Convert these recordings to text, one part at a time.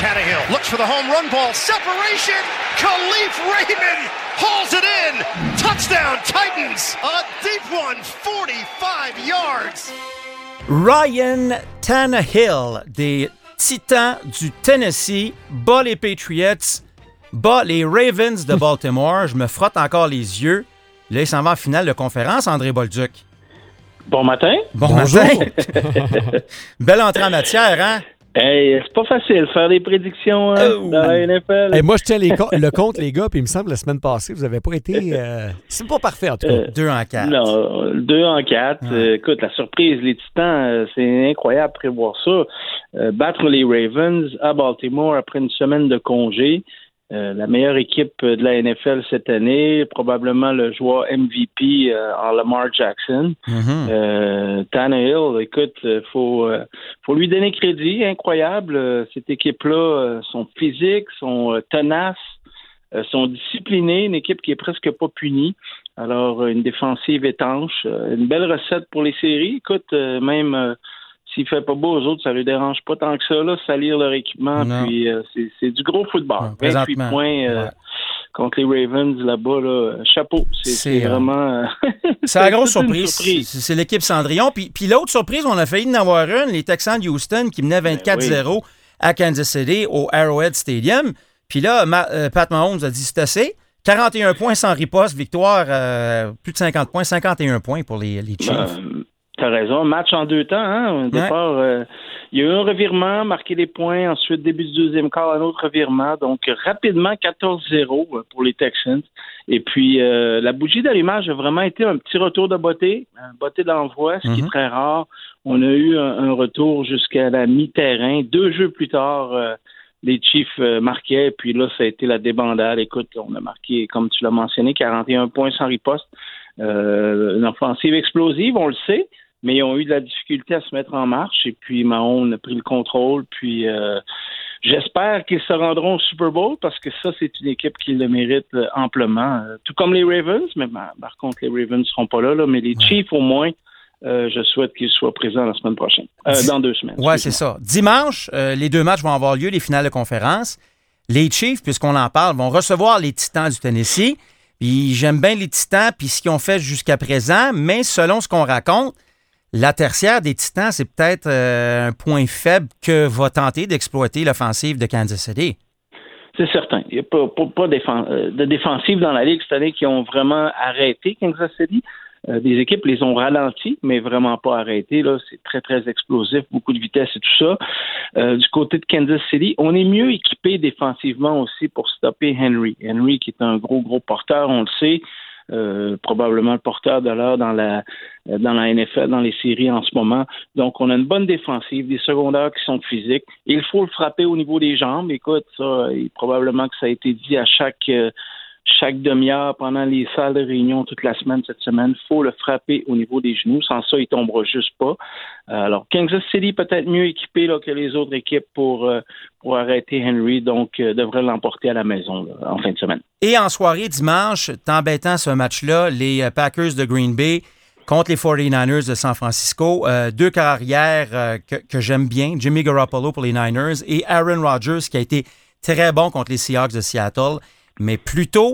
Tannehill looks for the home run ball. Separation. Khalif Raymond hauls it in. Touchdown Titans. A deep one, 45 yards. Ryan Tannehill des Titans du Tennessee bat les Patriots, bat les Ravens de Baltimore. Je me frotte encore les yeux. Là, il s'en va en finale de conférence, André Bolduc. Bon matin. Bonjour. Belle entrée en matière, hein? Hey, c'est pas facile faire des prédictions dans la NFL. Hey, moi, je tiens le compte, les gars, puis il me semble la semaine passée, vous n'avez pas été... c'est pas parfait, en tout cas. 2-4. Non, 2-4. Écoute, la surprise, les Titans, c'est incroyable de prévoir ça. Battre les Ravens à Baltimore après une semaine de congé. La meilleure équipe de la NFL cette année, probablement le joueur MVP en Lamar Jackson. Tannehill, écoute, faut lui donner crédit, incroyable. Cette équipe-là, sont physiques, sont tenaces, sont disciplinées, une équipe qui est presque pas punie. Alors, une défensive étanche, une belle recette pour les séries. Écoute, même... s'il fait pas beau aux autres, ça ne les dérange pas tant que ça, là, salir leur équipement. Non. Puis c'est du gros football. 28 points contre les Ravens là-bas, là, chapeau. C'est vraiment... c'est la grosse surprise. C'est l'équipe Cendrillon. Puis l'autre surprise, on a failli en avoir une, les Texans de Houston qui menaient 24-0 à Kansas City au Arrowhead Stadium. Puis là, Pat Mahomes a dit c'est assez. 41 points sans riposte, victoire, plus de 50 points, 51 points pour les Chiefs. T'as raison, match en 2 temps, hein. Au départ, il y a eu un revirement, marqué des points, ensuite début du deuxième quart, un autre revirement, donc rapidement 14-0 pour les Texans. Et puis la bougie d'allumage a vraiment été un petit retour de beauté d'envoi, ce qui est très rare. On a eu un retour jusqu'à la mi-terrain. 2 jeux plus tard, les Chiefs marquaient, puis là, ça a été la débandade. Écoute, on a marqué, comme tu l'as mentionné, 41 points sans riposte. Une offensive explosive, on le sait, mais ils ont eu de la difficulté à se mettre en marche. Et puis, Mahomes a pris le contrôle. Puis, j'espère qu'ils se rendront au Super Bowl parce que ça, c'est une équipe qui le mérite amplement. Tout comme les Ravens, mais par contre, les Ravens ne seront pas là, mais les Chiefs, au moins, je souhaite qu'ils soient présents la semaine prochaine. Dans 2 semaines. Oui, c'est ça. Dimanche, les 2 matchs vont avoir lieu, les finales de conférence. Les Chiefs, puisqu'on en parle, vont recevoir les Titans du Tennessee. Puis j'aime bien les Titans puis ce qu'ils ont fait jusqu'à présent, mais selon ce qu'on raconte, la tertiaire des Titans, c'est peut-être un point faible que va tenter d'exploiter l'offensive de Kansas City. C'est certain. Il n'y a pas de défensive dans la Ligue cette année qui ont vraiment arrêté Kansas City. Des équipes les ont ralentis, mais vraiment pas arrêtés. Là, c'est très, très explosif, beaucoup de vitesse et tout ça. Du côté de Kansas City, on est mieux équipé défensivement aussi pour stopper Henry. Henry qui est un gros porteur, on le sait. Probablement le porteur de l'heure dans la NFL, dans les séries en ce moment. Donc, on a une bonne défensive, des secondaires qui sont physiques. Il faut le frapper au niveau des jambes. Écoute, ça, probablement que ça a été dit à chaque demi-heure pendant les salles de réunion toute la semaine cette semaine. Il faut le frapper au niveau des genoux. Sans ça, il ne tombera juste pas. Alors, Kansas City peut-être mieux équipé là, que les autres équipes pour arrêter Henry, donc devrait l'emporter à la maison là, en fin de semaine. Et en soirée, dimanche, t'embêtant ce match-là, les Packers de Green Bay contre les 49ers de San Francisco. 2 carrières que j'aime bien. Jimmy Garoppolo pour les Niners et Aaron Rodgers qui a été très bon contre les Seahawks de Seattle. Mais plus tôt,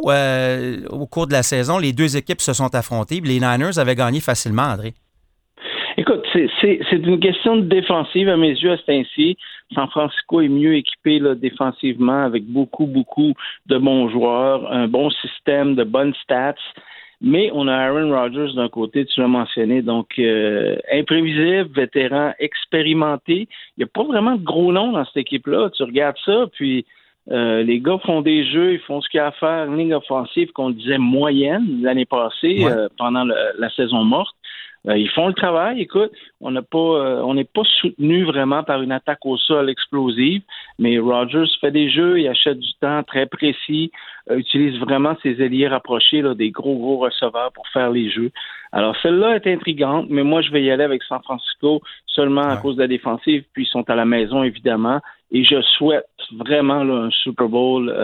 au cours de la saison, les 2 équipes se sont affrontées. Les Niners avaient gagné facilement, André. Écoute, c'est une question de défensive à mes yeux à cet ainsi. San Francisco est mieux équipé là, défensivement avec beaucoup de bons joueurs, un bon système, de bonnes stats. Mais on a Aaron Rodgers d'un côté, tu l'as mentionné, donc imprévisible, vétéran, expérimenté. Il n'y a pas vraiment de gros noms dans cette équipe-là. Tu regardes ça, puis les gars font des jeux, ils font ce qu'il y a à faire. Une ligne offensive qu'on disait moyenne l'année passée, pendant la saison morte. Ils font le travail, écoute, on n'est pas soutenu vraiment par une attaque au sol explosive, mais Rodgers fait des jeux, il achète du temps très précis, utilise vraiment ses ailiers rapprochés, là, des gros receveurs pour faire les jeux. Alors celle-là est intrigante, mais moi je vais y aller avec San Francisco seulement à cause de la défensive, puis ils sont à la maison évidemment, et je souhaite vraiment là, un Super Bowl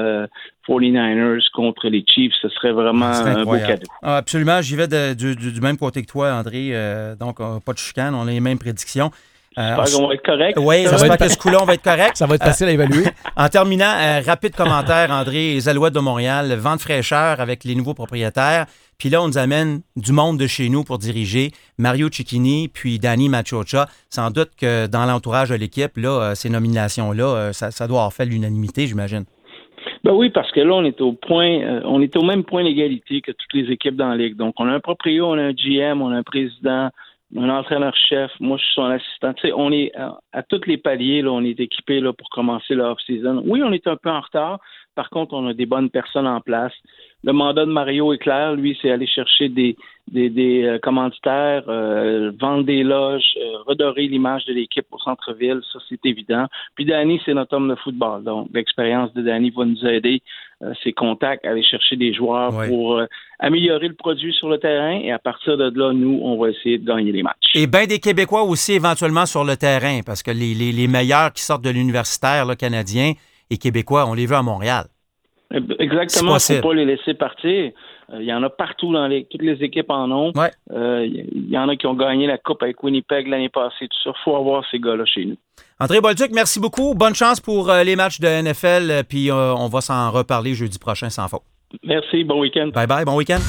49ers contre les Chiefs, ce serait vraiment un beau cadeau. Ah, absolument, j'y vais du même côté que toi, André, donc pas de chicane, on a les mêmes prédictions. J'espère qu'on va être correct. Oui, j'espère que ce coup-là, on va être correct. Ça va être facile à évaluer. En terminant, rapide commentaire, André, les Alouettes de Montréal, vent de fraîcheur avec les nouveaux propriétaires. Puis là, on nous amène du monde de chez nous pour diriger Mario Cecchini puis Danny Machocha. Sans doute que dans l'entourage de l'équipe, là, ces nominations-là, ça doit avoir fait l'unanimité, j'imagine. Ben oui, parce que là, on est au même point d'égalité que toutes les équipes dans la Ligue. Donc, on a un proprio, on a un GM, on a un président, un entraîneur-chef. Moi, je suis son assistant. Tu sais, on est à tous les paliers, là, on est équipés là, pour commencer la off-season. Oui, on est un peu en retard. Par contre, on a des bonnes personnes en place. Le mandat de Mario est clair. Lui, c'est aller chercher des commanditaires, vendre des loges, redorer l'image de l'équipe au centre-ville. Ça, c'est évident. Puis Danny, c'est notre homme de football. Donc, l'expérience de Danny va nous aider, ses contacts, à aller chercher des joueurs pour améliorer le produit sur le terrain. Et à partir de là, nous, on va essayer de gagner les matchs. Et bien des Québécois aussi éventuellement sur le terrain, parce que les meilleurs qui sortent de l'universitaire là, canadien et québécois, on les veut à Montréal. Exactement, il ne faut pas les laisser partir. Il y en a partout dans toutes les équipes en ont. Ouais. Il y en a qui ont gagné la Coupe avec Winnipeg l'année passée, tout ça. Il faut avoir ces gars-là chez nous. André Bolduc, merci beaucoup. Bonne chance pour les matchs de NFL, puis on va s'en reparler jeudi prochain sans faute. Merci, bon week-end. Bye-bye, bon week-end.